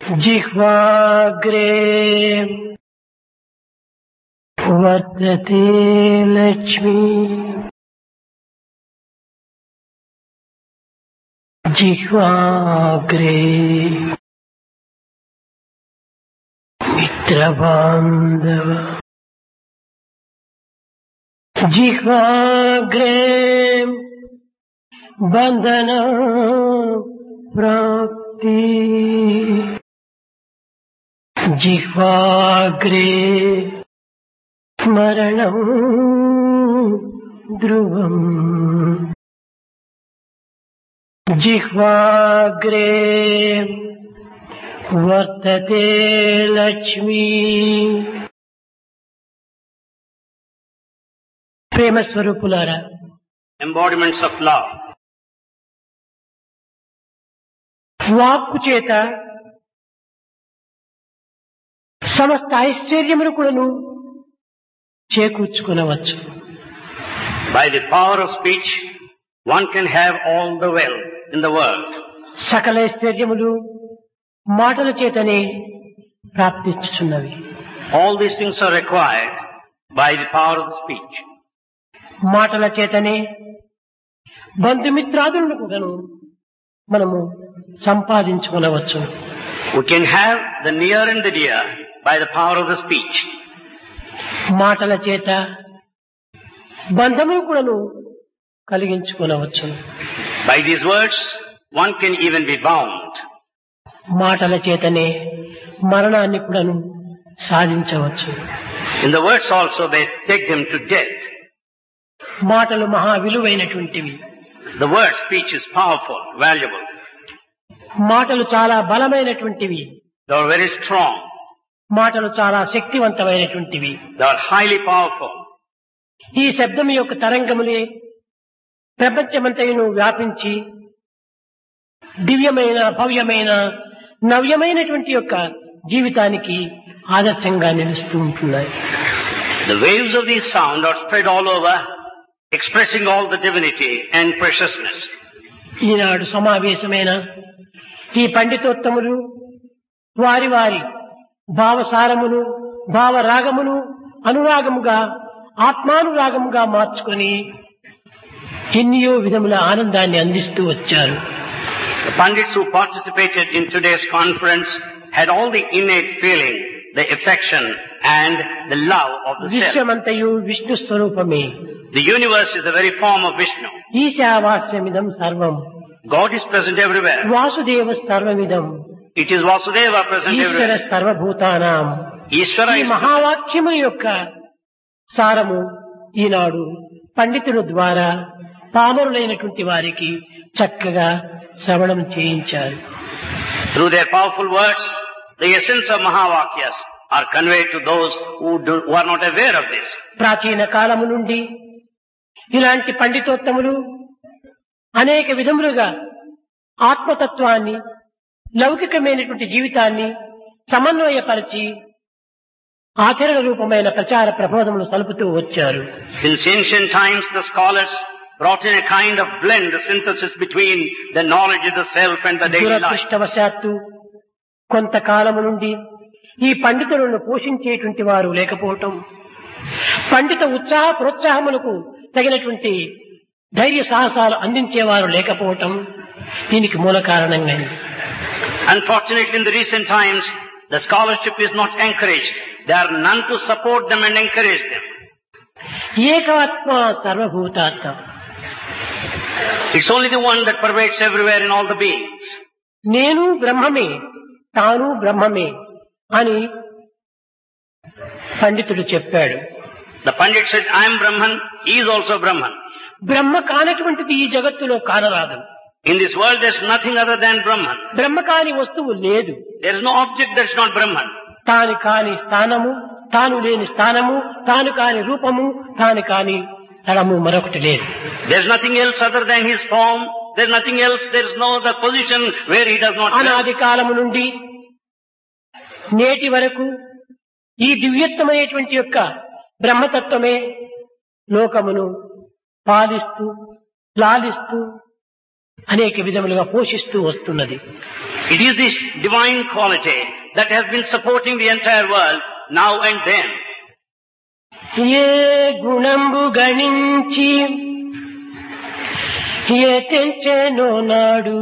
जिह्वाग्रे वर्तते लक्ष्मी जिह्वाग्रे मित्रबान्धव जिह्वाग्रे बंधन प्राप्ति जिह्वाग्रे मरणं ध्रुवम् जिह्वाग्रे वर्तते लक्ष्मी। प्रेम स्वरूपुलारा, embodiments of love. వాక్కు చేత సమస్త ఐశ్వర్యములు కూడాను చేకూర్చుకునవచ్చు. By the power of speech, one can have all the wealth in the world. సకల ఐశ్వర్యములు మాటల చేతనే ప్రాప్తించుచున్నవి. All these things are required by the power of speech. మాటల చేతనే బంధుమిత్రాదులను కూడాను మనము సంపాదించుకునవచ్చు. We can have the near and the dear by the power of the speech. మాటల చేత బంధమును కూడాను కలిగించుకునవచ్చు. By these words, one can even be bound. మాటల చేతనే మరణాన్ని కూడాను సాధించవచ్చు. In the words also they take them to death. మాటలు మహా విలువైనటువంటివి. The word speech is powerful, valuable. మాటలు చాలా బలమైనటువంటివి. They are very strong. మాటలు చాలా శక్తివంతమైనటువంటివి. They are highly powerful. ఈ శబ్దం యొక్క తరంగములే ప్రపంచమంతయును వ్యాపించి దివ్యమైన భవ్యమైన నవ్యమైనటువంటి యొక్క జీవితానికి ఆదర్శంగా నిలుస్తూ ఉంటున్నాయి. The waves of this sound are spread all over, expressing all the divinity and preciousness. ఈనాడు సమావేశమైన ఈ పండితోత్తములు వారి వారి భావసారమును భావరాగమును అనురాగముగా ఆత్మానురాగముగా మార్చుకొని ఎన్నో విధముల ఆనందాన్ని అందిస్తూ వచ్చారు. The Pandits who participated in today's conference had all the innate feeling, the affection and the love of the self. విశ్వమంతయు Vishnu స్వరూపమే. The universe is the very form of Vishnu. ఈశావాస్యమిదం సర్వం. God is present everywhere. Vasudeva సర్వమిదం. It is Vasudeva present Eshwara everywhere. సర్వభూతానాం. Ishvara ఈ is మహావాక్యము యొక్క సారము ఈనాడు పండితుల ద్వారా పామరులైనటువంటి వారికి చక్కగా శ్రవణం చేయించారు. through their powerful words, the essence of Mahavakyas are conveyed to those who are not aware of this. ప్రాచీన కాలము నుండి ఇలాంటి పండితోత్తములు అనేక విధములుగా ఆత్మతత్వాన్ని లౌకికమైనటువంటి జీవితాన్ని సమన్వయపరిచి ఆచరణ రూపమైన ప్రచార ప్రబోధములు సలుపుతూ వచ్చారు. Since ancient times, the scholars brought in a kind of blend, a synthesis between the knowledge of the self and the daily life. దురదృష్టవశాత్తు కొంతకాలము నుండి ఈ పండితులను పోషించేటువంటి వారు లేకపోవటం, పండిత ఉత్సాహ ప్రోత్సాహములకు తగినటువంటి ధైర్య సాహసాలు అందించేవారు లేకపోవటం దీనికి మూల కారణంగా. Unfortunately, in the recent times, the scholarship is not encouraged. There are none to support them and encourage them. ఏకాత్మ సర్వభూతాత్మ. It's only the one that pervades everywhere in all the beings. నేను బ్రహ్మమే, తాను బ్రహ్మమే అని పండితుడు చెప్పాడు. The Pandit said, I am Brahman, he is also Brahman. బ్రహ్మ కానటువంటిది ఈ జగత్తులో కానరాదు. In this world there is nothing other than Brahman. బ్రహ్మ కాని వస్తువు లేదు. There is no object that is not Brahman. తాను కాని స్థానము, తాను లేని స్థానము, తాను కాని రూపము, తాను కాని స్థలము మరొకటి లేదు. There is nothing else other than his form. There is nothing else. There is no other position where he does not dwell. అనాది కాలము నుండి నేటి వరకు ఈ దివ్యత్వమైనటువంటి యొక్క బ్రహ్మతత్వమే లోకమును పాలిస్తూ లాలిస్తూ అనేక విధములుగా పోషిస్తూ వస్తున్నది. It is this divine quality that has been supporting the entire world now and then. ఏ గుణంబు గణించి ఏ తెంచెనో నాడు,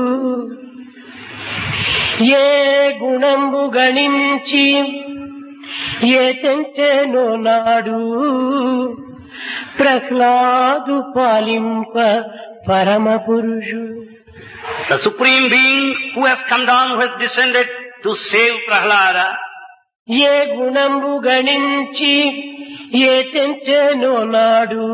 ఏ గుణంబు గణించి ఏ తెంచెనో నాడు, ప్రహ్లాదు పాలింప పరమ పురుషు. The Supreme Being who has come down, who has descended to save Prahlada, ఏ గుణంబు గణించి ఏ తెంచెనో నాడు,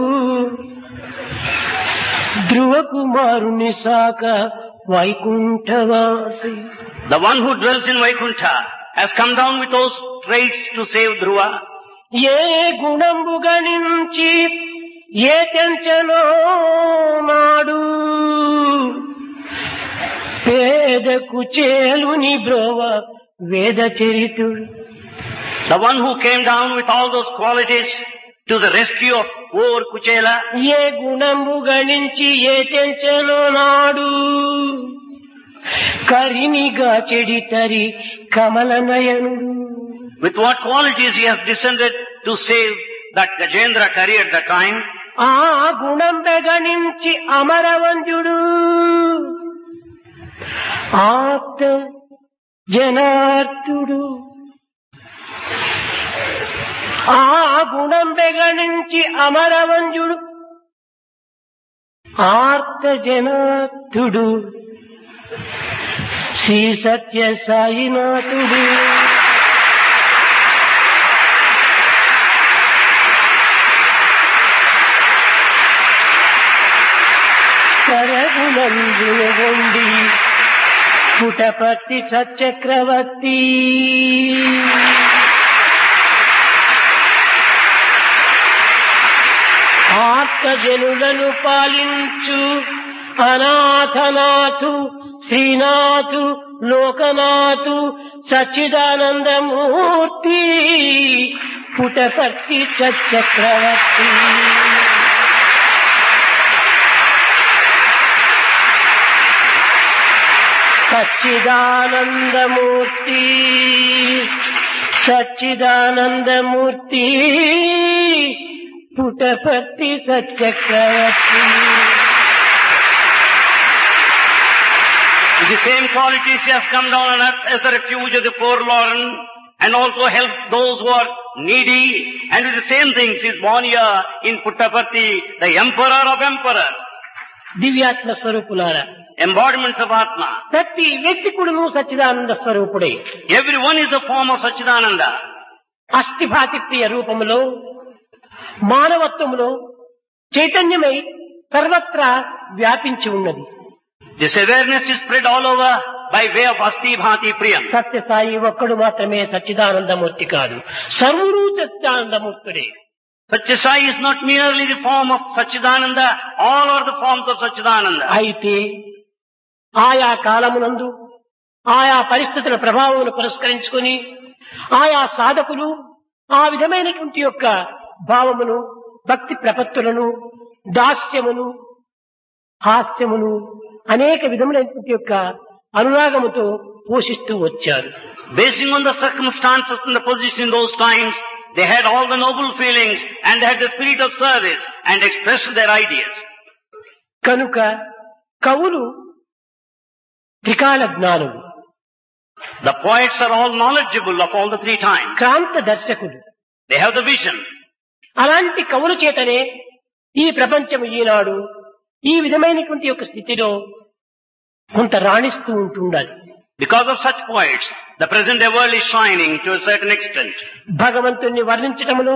ధ్రువ కుమారుని సాక వైకుంఠవాసి. the one who dwells in Vaikuntha, has come down with those traits to save Dhruva. ఏ గుణంబు గణించి ఏ తెంచెనో నాడు, పేద కుచేలుని బ్రోవ వేద చరితుడు. The one who came down with all those qualities to the rescue of poor Kuchela. ఏ గుణంబు గణించి ఏ తెంచెనో నాడు, కరినిగా చెడితరి కమల నయనుడు. With what qualities he has descended to save that Gajendra Kari at the time. ఆ గుణంబె గణించి అమరవంజుడు, ఆప్త జనార్తుడు. ఆ గుణంబె గణించి అమరవంజుడు, ఆర్త జనార్తుడు, శ్రీ సత్య సాయినాథుడు. సరగుణంజును గొండి పుటపర్తి సచక్రవర్తి. ఆర్తజనులను పాలించు అనాథనాథు Srinath లోకనాథు Sachidananda Murthy Puttaparthi సచక్రవర్తి. Sachidananda Murthy Sachidananda Murthy Puttaparthi సచక్రవర్తి. With the same qualities he has come down on earth as the refuge of the forlorn and also helped those who are needy, and with the same things he is born here in Puttaparthi, the emperor of emperors. దివ్యాత్మ స్వరూపులారా, Embodiments of Atma. ప్రతి వ్యక్తి కూడాను సచ్చిదానంద స్వరూపుడే. Everyone is the form of Satchidananda. అస్థిభాతిత్య రూపములో మానవత్వములో చైతన్యమై సర్వత్రా వ్యాపించి ఉన్నది. This awareness is spread all over by way of Asti Bhati Priyam. Sathya Sai ఒక్కడు మాత్రమే సచ్చిదానందమూర్తి కాదు, సర్వుడు సచ్చిదానందమూర్తుడే. Satyasai is not merely the form of Satchidananda, all are the forms of Satchidananda. అయితే ఆయా కాలమునందు ఆయా పరిస్థితుల ప్రభావమును పురస్కరించుకొని ఆయా సాధకులు ఆ విధమైనటువంటి యొక్క భావమును, భక్తి ప్రపత్తులను, దాస్యమును, హాస్యమును అనేక విధములైనటువంటి యొక్క అనురాగముతో పోషిస్తూ వచ్చారు. Basing on the circumstances and the position in those times, they had all the noble feelings and they had the spirit of service and expressed their ideas. కనుక కవులు త్రికాల జ్ఞానులు, The poets are all knowledgeable of all the three times. క్రాంత దర్శకులు. They have the vision. అలాంటి కవుల చేతనే ఈ ప్రపంచం ఈనాడు ఈ విధమైనటువంటి యొక్క స్థితిలో కొంత రాణిస్తూ ఉంటుండాలి. Because of such poets, the present day world is shining to a certain extent. భగవంతుని వర్ణించటములో,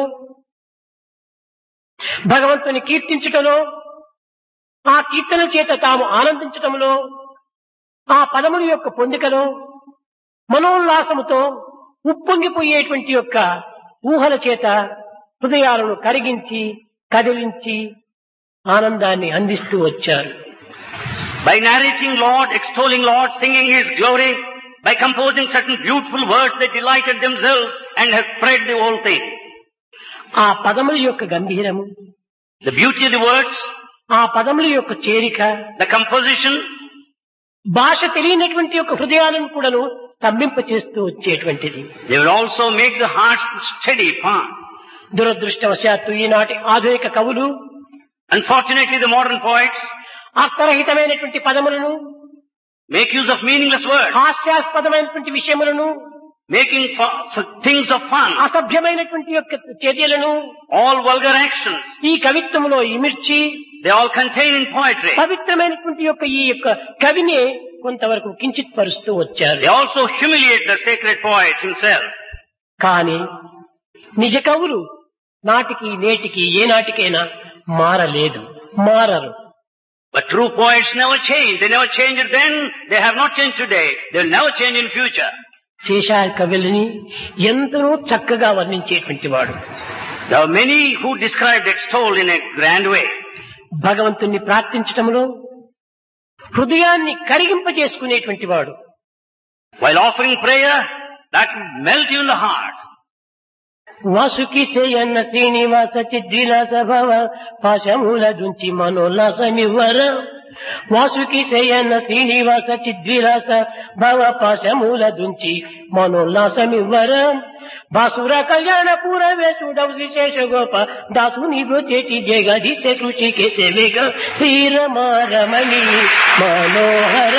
భగవంతుని కీర్తించటంలో, ఆ కీర్తన చేత తాము ఆనందించటంలో, ఆ పదముల యొక్క పొందికలో మనోల్లాసముతో ఉప్పొంగిపోయేటువంటి యొక్క ఊహల చేత హృదయాలను కరిగించి కదిలించి ఆనందాన్ని అందిస్తూ వచ్చారు. By narrating Lord, extolling Lord, singing His glory, by composing certain beautiful words, they delighted themselves and have spread the whole thing. ఆ పదముల యొక్క గంభీరము, The beauty of the words, ఆ పదముల యొక్క చేరిక, the composition, భాష తెలియనటువంటి యొక్క హృదయాలను కూడాను స్తంభింప చేస్తూ వచ్చేటువంటిది. They will also make the hearts steady, firm. దురదృష్టవశాత్తు ఈనాటి ఆధునిక కవులు Unfortunately, the modern poets అర్థరహితమైనటువంటి పదములను, make use of meaningless words, హాస్యాస్పదమైనటువంటి విషయములను, making things of fun, అసభ్యమైనటువంటి యొక్క చర్యలను all vulgar actions. ఈ కవిత్వంలో ఇమిర్చి They all contain in poetry. పవిత్రమైనటువంటి యొక్క ఈ యొక్క కవిని కొంతవరకు కించిత్ పరుస్తూ వచ్చారు. They also humiliate the sacred poet himself. కానీ నిజ కవులు నాటికి నేటికి ఏ నాటికైనా మారలేదు, మారరు. But true poets never change. They never changed then. They have not changed today. They will never change in future. శేషాయ కవులని ఎంతనో చక్కగా వర్ణించేటువంటి వాడు. There are many who described, extolled in a grand way. భగవంతుణ్ణి ప్రార్థించటంలో హృదయాన్ని కరిగింపజేసుకునేటువంటి వాడు. While offering prayer, that will melt you in the heart. Vasuki సేయన్న Srinivasa చిద్విలాస భవ పాశమూల దుంచి మనోల్లాసమివ్వర. వాసుకి సేయన్న శ్రీనివాస చిద్విలాస భవ పాశమూల దుంచి మనోల్లాసమివ్వర. బాసుర కళ్యాణ పూరవేశుడవు విశేష గోప దాసుని బ్రోచేటి జగదీశ కృషికే సేవేగ శ్రీరమారమణి మనోహర.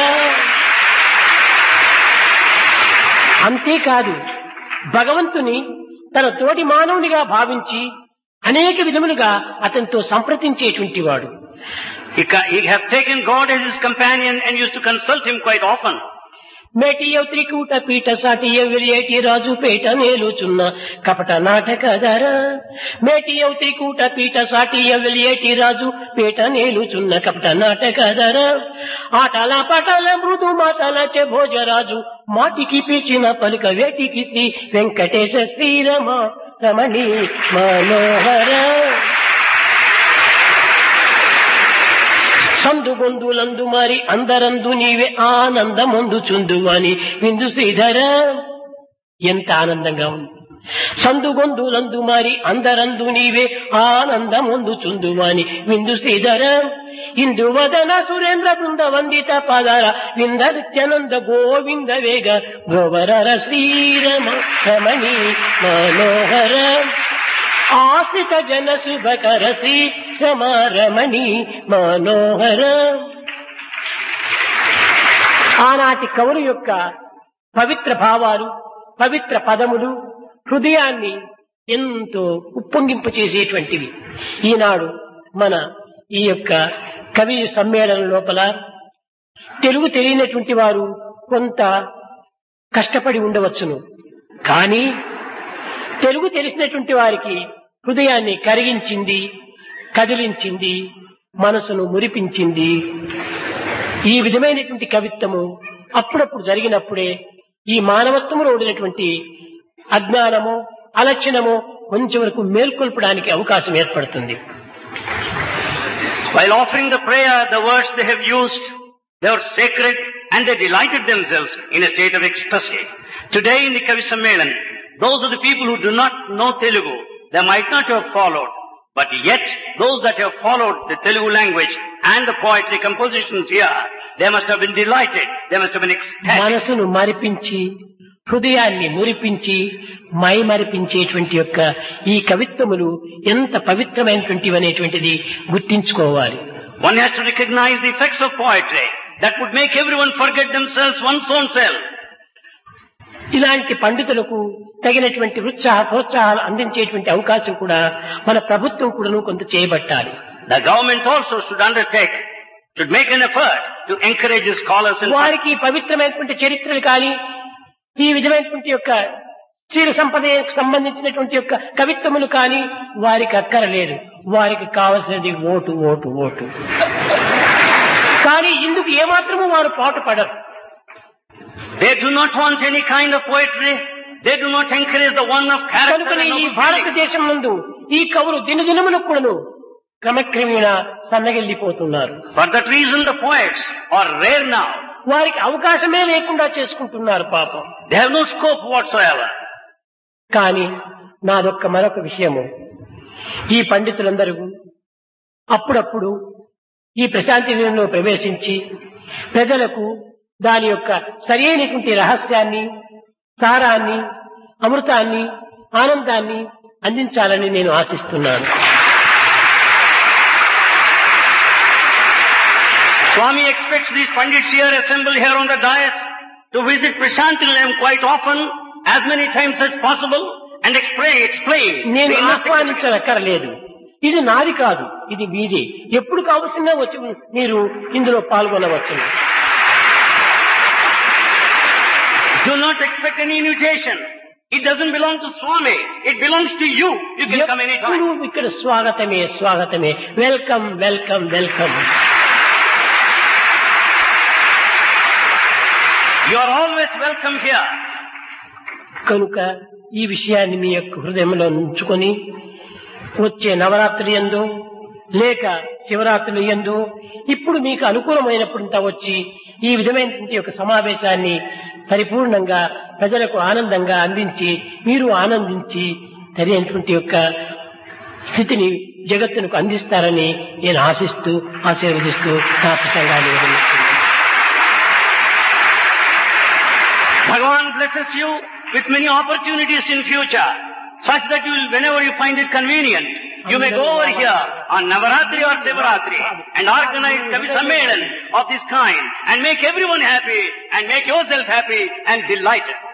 అంతేకాదు భగవంతుని తన తోటి మానవునిగా భావించి అనేక విధములుగా అతనితో సంప్రదించేటువంటి వాడు. He has taken God as his companion and used to consult him quite often. మేటియ Trikuta పీఠ సాటియ విలియేటి రాజు పేట నేలుచున్న కపట నాటకధర. మేటియ త్రికూట పీఠ సాటియ విలియేటి రాజు పేట నేలుచున్న కపట నాటకధర. ఆటల పటల మృదు మాటల చె భోజరాజు మాటికి పిలిచిన పలుక వేటికి శ్రీ వెంకటేశ శ్రీరమ రమణి మనోహర. సందు బొందులందు మరి అందరందు నీవే ఆనందమందు చుందువని విందు శ్రీధర. ఎంత ఆనందంగా ఉంది. సందు బొందులందు మరి అందరందు నీవే ఆనందమందు చుందువని విందు శ్రీధర. ఇందువదన సురేంద్ర బృంద వందిత పదర విందత్యనంద గోవింద వేగ గోవరర శ్రీరమ రమణి మనోహర. ఆశ్రిత జన శుభకర శ్రీ రమారమణి మనోహర. ఆనాటి కవుల యొక్క పవిత్ర భావాలు, పవిత్ర పదములు హృదయాన్ని ఎంతో ఉప్పొంగింపు చేసేటువంటివి. ఈనాడు మన ఈ యొక్క కవి సమ్మేళనం లోపల తెలుగు తెలియనటువంటి వారు కొంత కష్టపడి ఉండవచ్చును. కానీ తెలుగు తెలిసినటువంటి వారికి హృదయాన్ని కరిగించింది, కదిలించింది, మనసును మురిపించింది. ఈ విధమైనటువంటి కవిత్వము అప్పుడప్పుడు జరిగినప్పుడే ఈ మానవత్వంలో ఉండినటువంటి అజ్ఞానము, అలక్షణము కొంచెం వరకు మేల్కొల్పడానికి అవకాశం ఏర్పడుతుంది. While offering the prayer, the words they have used, they were sacred and they delighted themselves in a state of ecstasy. Today in the Kavi Sammelan, those are the people who do not know Telugu. They might not have followed, but yet those that have followed the Telugu language and the poetry compositions here, they must have been delighted. They must have been ecstatic. మనసును మరిపించి, హృదయాన్ని మురిపించి, my మరిపించేటువంటి యొక్క ఈ కవిత్వములు ఎంత పవిత్రమైనటువంటివి అనేటువంటిది గుర్తించుకోవాలి. One has to recognize the effects of poetry that would make everyone forget themselves, one's own self. ఇలాంటి పండితులకు తగినటువంటి ప్రోత్సాహాలు అందించేటువంటి అవకాశం కూడా మన ప్రభుత్వం కూడాను కొంత చేయబట్టాలి. The government also should make an effort to encourage the scholars. వారికి పవిత్రమైనటువంటి చరిత్రలు కానీ ఈ విధమైనటువంటి యొక్క స్త్రీల సంపదకు సంబంధించినటువంటి యొక్క కవిత్వములు కానీ వారికి అక్కరలేదు. వారికి కావలసినది ఓటు ఓటు ఓటు. కానీ ఇందుకు ఏమాత్రము వారు పాటుపడరు. They do not want any kind of poetry. They do not encourage the one of character. కనుకనే ఈ భారతదేశం నందు ఈ కవులు దినదినములకు కూడాను క్రమక్రమేణా సన్నగిల్లిపోతున్నారు. For that reason the poets are rare now. వారికి అవకాశమే లేకుండా చేసుకుంటున్నారు పాపం. They have no scope whatsoever. కానీ నాదొక్క మరొక విషయము, ఈ పండితులందరూ అప్పుడప్పుడు ఈ ప్రశాంతి నిలయంలో ప్రవేశించి ప్రజలకు దాని యొక్క సరైనటువంటి రహస్యాన్ని, సారాన్ని, అమృతాన్ని, ఆనందాన్ని అందించాలని నేను ఆశిస్తున్నాను. Swami expects these Pandits here assembled here on the dais to visit Prashanti Nilayam quite often, as many times as possible, and explain. నేను ఆహ్వానించక్కర్లేదు. ఇది నాది కాదు, ఇది మీదే. ఎప్పుడు కావలసినా వచ్చి మీరు ఇందులో పాల్గొనవచ్చు. Do not expect any invitation. It doesn't belong to Swami. It belongs to you. You can come anytime. ఎప్పుడు ఇక్కడ స్వాగతమే స్వాగతమే. Welcome welcome welcome. You are always welcome here. కనుక ఈ విషయాన్ని మీ యొక్క హృదయంలో ఉంచుకొని వచ్చే నవరాత్రి యందు లేక శివరాత్రి యందు ఇప్పుడు మీకు అనుకూలమైనప్పుడంతా వచ్చి ఈ విధమైనటువంటి యొక్క సమావేశాన్ని పరిపూర్ణంగా ప్రజలకు ఆనందంగా అందించి మీరు ఆనందించి సరైనటువంటి యొక్క స్థితిని జగత్తునకు అందిస్తారని నేను ఆశిస్తూ ఆశీర్వదిస్తూ నా ప్రసంగాన్ని వదిలిస్తున్నాను. Bhagavan blesses you with many opportunities in future, such that you will, whenever you find it convenient, you may go over here on Navaratri or Sivaratri and organize Kavi Sammelan of this kind and make everyone happy and make yourself happy and delighted.